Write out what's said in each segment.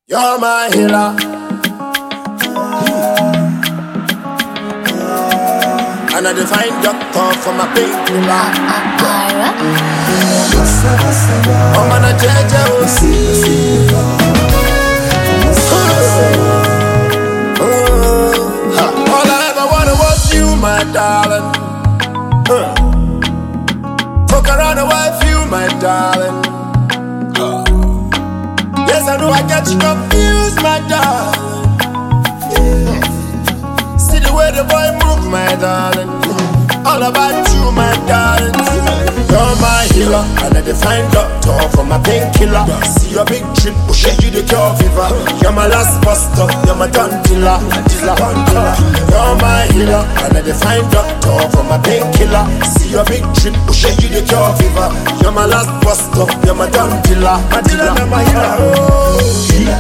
You're my healer, and I define doctor for my painkiller. I'm on a JJ. All I ever wanted was you, my darling. Fuck around and wife you, my darling. Yes, I know I got you confused, my darling. See the way the boy move, my darling. All about you, my darling. You're my healer, and I define doctor for my painkiller. See your big trip, will show you the cure fever. You're my last buster, you're my gun killer. You're my healer, and I define doctor for my painkiller. See your big trip, will show you the cure fever. You're my last buster, you're my gun killer. My dealer, you're my healer. Healer.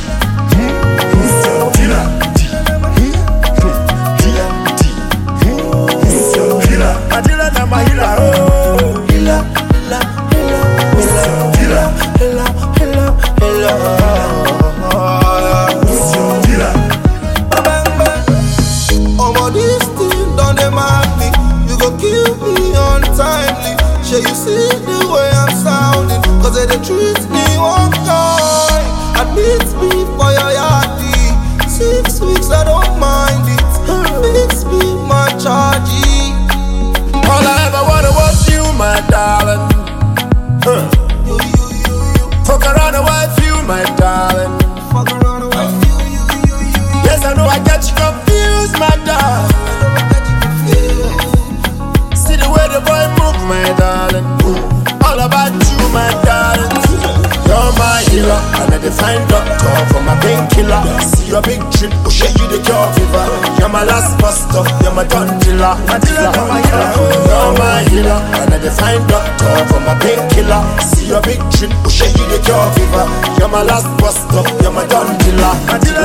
My dealer, now my healer, oh. Healer, healer, healer, healer, healer, healer, healer, healer. Bang, bang. Oh, this thing done them at me. You go kill me untimely. Shall you see the way I'm sounding? Cause they treat me one time. Admit me for your yardie. 6 weeks, I don't mind it. Fix me my charge. All I ever wanted was you, my darling. Fuck around and wife you, my darling. Yes, I know I got you confused, my darling. See the way the boy move, my darling. All about you, my darling. You're my healer, and I define doctor for my painkiller. See your big trip, will show you the cure fever. You're my last buster, you're my gun killer. My dealer, you're my healer. You're my healer, and I define doctor for my painkiller. See your big trip, will show you the cure fever. You're my last buster, you're my gun killer. My dealer,